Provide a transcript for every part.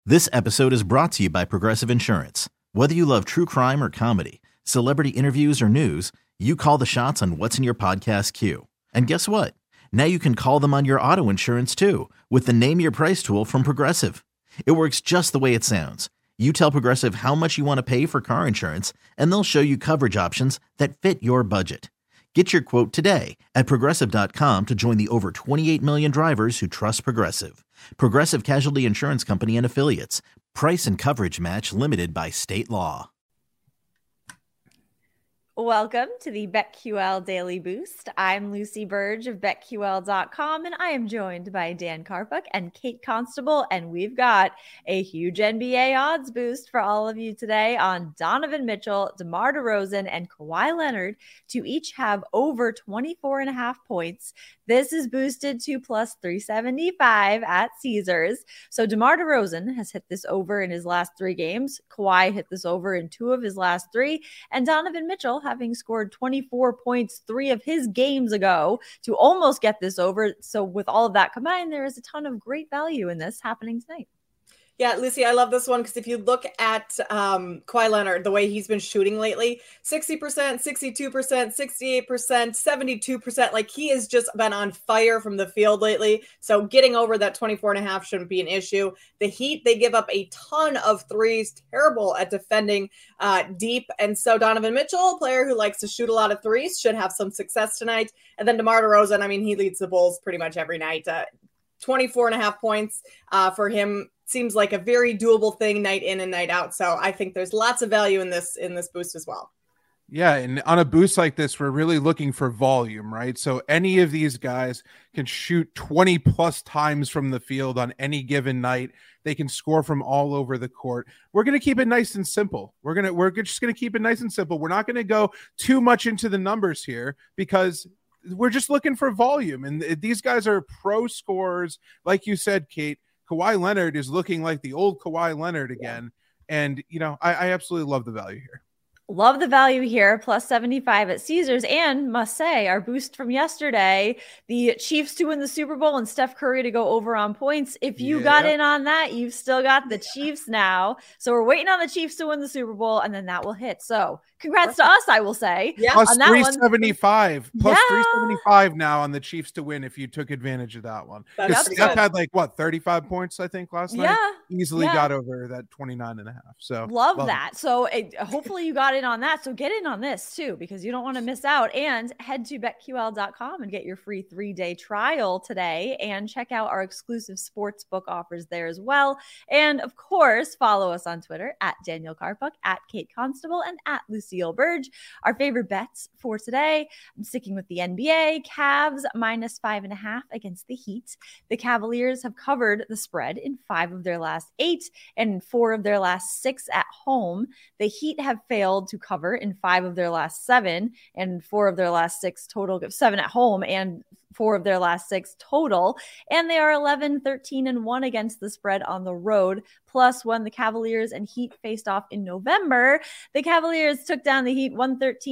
This episode is brought to you by Progressive Insurance. Whether you love true crime or comedy, celebrity interviews or news, you call the shots on what's in your podcast queue. And guess what? Now you can call them on your auto insurance too with the Name Your Price tool from Progressive. It works just the way it sounds. You tell Progressive how much you want to pay for car insurance, and they'll show you coverage options that fit your budget. Get your quote today at Progressive.com to join the over 28 million drivers who trust Progressive. Progressive Casualty Insurance Company and Affiliates. Price and coverage match limited by state law. Welcome to the BetQL Daily Boost. I'm Lucy Burge of BetQL.com, and I am joined by Dan Karpuk and Kate Constable, and we've got a huge NBA odds boost for all of you today on Donovan Mitchell, DeMar DeRozan, and Kawhi Leonard to each have over 24.5 points. This is boosted to plus 375 at Caesars. So DeMar DeRozan has hit this over in his last 3 games. Kawhi hit this over in 2 of his last 3, and Donovan Mitchell having scored 24 points 3 of his games ago to almost get this over. So with all of that combined, there is a ton of great value in this happening tonight. Yeah, Lucy, I love this one because if you look at Kawhi Leonard, the way he's been shooting lately, 60%, 62%, 68%, 72%, like he has just been on fire from the field lately. So getting over that 24.5 shouldn't be an issue. The Heat, they give up a ton of threes, terrible at defending deep. And so Donovan Mitchell, a player who likes to shoot a lot of threes, should have some success tonight. And then DeMar DeRozan, I mean, he leads the Bulls pretty much every night. 24.5 points for him. Seems like a very doable thing night in and night out. So I think there's lots of value in this boost as well. Yeah, and on a boost like this, we're really looking for volume, right? So any of these guys can shoot 20 plus times from the field on any given night. They can score from all over the court. We're going to keep it nice and simple. We're just going to keep it nice and simple. We're not going to go too much into the numbers here because we're just looking for volume. And these guys are pro scorers. Like you said, Kate, Kawhi Leonard is looking like the old Kawhi Leonard again. Yeah. And, you know, I absolutely love the value here. Love the value here, plus 75 at Caesars. And must say, our boost from yesterday, the Chiefs to win the Super Bowl and Steph Curry to go over on points. If you got in on that, you've still got the Chiefs now. So we're waiting on the Chiefs to win the Super Bowl, and then that will hit. So congrats to us, I will say. Yeah. Plus 375. Plus 375 now on the Chiefs to win if you took advantage of that one. Steph had like, 35 points, I think, last night? Easily got over that 29.5. So love that. So hopefully you got in on that. So get in on this too, because you don't want to miss out, and head to betql.com and get your free 3-day trial today and check out our exclusive sportsbook offers there as well. And of course, follow us on Twitter at Daniel Karpuk, at Kate Constable, and at Lucille Burge. Our favorite bets for today, I'm sticking with the NBA. Cavs minus 5.5 against the Heat. The Cavaliers have covered the spread in 5 of their last 8 and in 4 of their last 6 at home. The Heat have failed to cover in 5 of their last 7 and 4 of their last 6 total, 7 at home and 4 of their last 6 total. And they are 11-13-1 against the spread on the road. Plus, when the Cavaliers and Heat faced off in November, the Cavaliers took down the Heat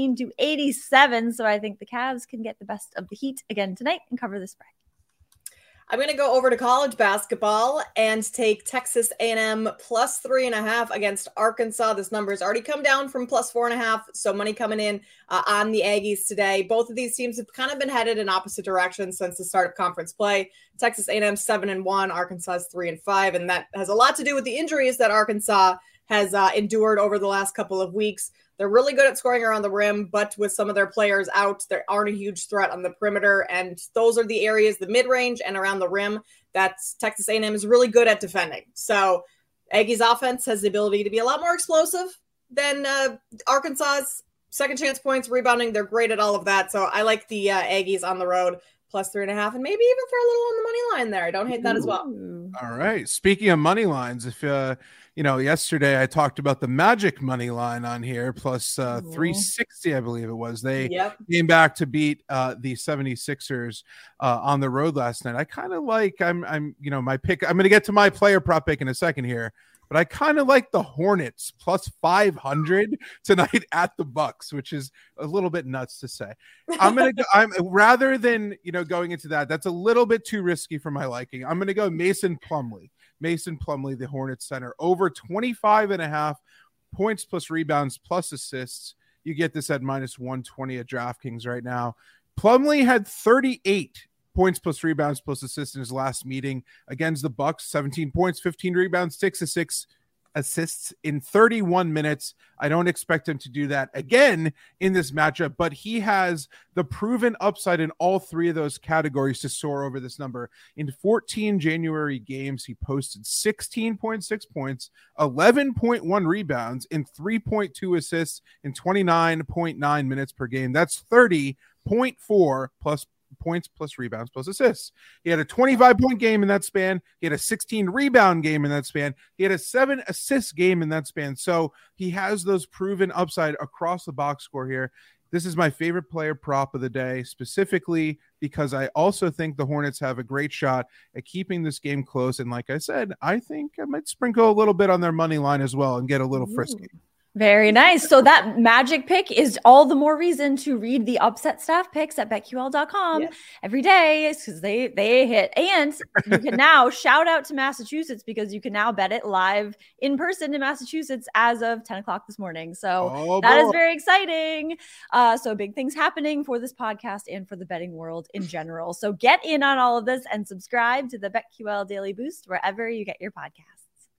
113-87. So I think the Cavs can get the best of the Heat again tonight and cover the spread. I'm going to go over to college basketball and take Texas A&M plus 3.5 against Arkansas. This number has already come down from plus 4.5, so money coming in on the Aggies today. Both of these teams have kind of been headed in opposite directions since the start of conference play. Texas A&M 7-1, Arkansas 3-5, and that has a lot to do with the injuries that Arkansas has endured over the last couple of weeks. They're really good at scoring around the rim, but with some of their players out, they aren't a huge threat on the perimeter. And those are the areas, the mid-range and around the rim, that's Texas A&M is really good at defending. So Aggies offense has the ability to be a lot more explosive than Arkansas's. Second chance points, rebounding, they're great at all of that. So I like the Aggies on the road, plus 3.5, and maybe even throw a little on the money line there. I don't hate that as well. All right. Speaking of money lines, if yesterday I talked about the Magic money line on here, plus 360, I believe it was. They came back to beat the 76ers on the road last night. I kind of like, my pick. I'm going to get to my player prop pick in a second here, but I kind of like the Hornets plus 500 tonight at the Bucks, which is a little bit nuts to say. I'm rather than, going into that, that's a little bit too risky for my liking. I'm going to go Mason Plumlee. Mason Plumlee, the Hornets center, over 25.5 points plus rebounds plus assists. You get this at -120 at DraftKings right now. Plumlee had 38 points plus rebounds plus assists in his last meeting against the Bucks. 17 points, 15 rebounds, 6 assists in 31 minutes. I don't expect him to do that again in this matchup, but he has the proven upside in all three of those categories to soar over this number. In 14 January games, he posted 16.6 points, 11.1 rebounds, and 3.2 assists in 29.9 minutes per game. That's 30.4 plus points plus rebounds plus assists. He had a 25-point game in that span. He had a 16-rebound game in that span. He had a 7-assist game in that span. So he has those proven upside across the box score here. This is my favorite player prop of the day, specifically because I also think the Hornets have a great shot at keeping this game close. And like I said, I think I might sprinkle a little bit on their money line as well and get a little frisky. Very nice. So that magic pick is all the more reason to read the upset staff picks at BetQL.com every day, because they hit. And you can now shout out to Massachusetts, because you can now bet it live in person in Massachusetts as of 10 o'clock this morning. So that is very exciting. So big things happening for this podcast and for the betting world in general. So get in on all of this and subscribe to the BetQL Daily Boost wherever you get your podcasts.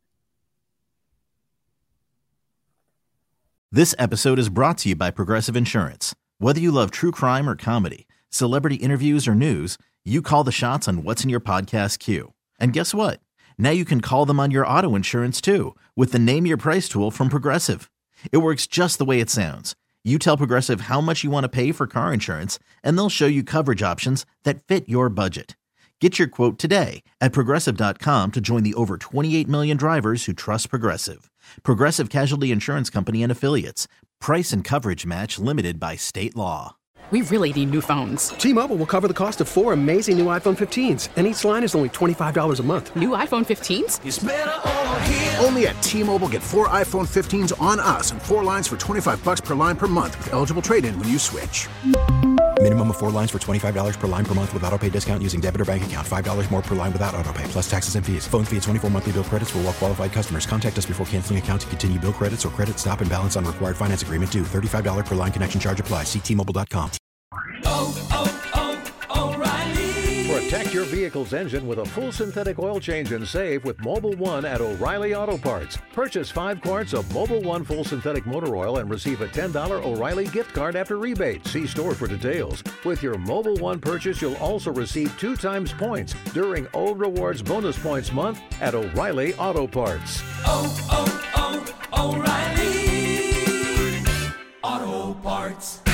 This episode is brought to you by Progressive Insurance. Whether you love true crime or comedy, celebrity interviews or news, you call the shots on what's in your podcast queue. And guess what? Now you can call them on your auto insurance too, with the Name Your Price tool from Progressive. It works just the way it sounds. You tell Progressive how much you want to pay for car insurance, and they'll show you coverage options that fit your budget. Get your quote today at Progressive.com to join the over 28 million drivers who trust Progressive. Progressive Casualty Insurance Company and Affiliates. Price and coverage match limited by state law. We really need new phones. T-Mobile will cover the cost of 4 amazing new iPhone 15s, and each line is only $25 a month. New iPhone 15s? It's better over here. Only at T-Mobile, get 4 iPhone 15s on us and 4 lines for $25 per line per month with eligible trade-in when you switch. Minimum of 4 lines for $25 per line per month with autopay discount using debit or bank account. $5 more per line without autopay, plus taxes and fees. Phone fee at 24 monthly bill credits for well-qualified customers. Contact us before canceling account to continue bill credits or credit stop and balance on required finance agreement due. $35 per line connection charge applies. See T-Mobile.com. O'Reilly. Protect your vehicle's engine with a full synthetic oil change and save with Mobil 1 at O'Reilly Auto Parts. Purchase 5 quarts of Mobil 1 full synthetic motor oil and receive a $10 O'Reilly gift card after rebate. See store for details. With your Mobil 1 purchase, you'll also receive 2 times points during O Rewards Bonus Points Month at O'Reilly Auto Parts. O'Reilly Auto Parts.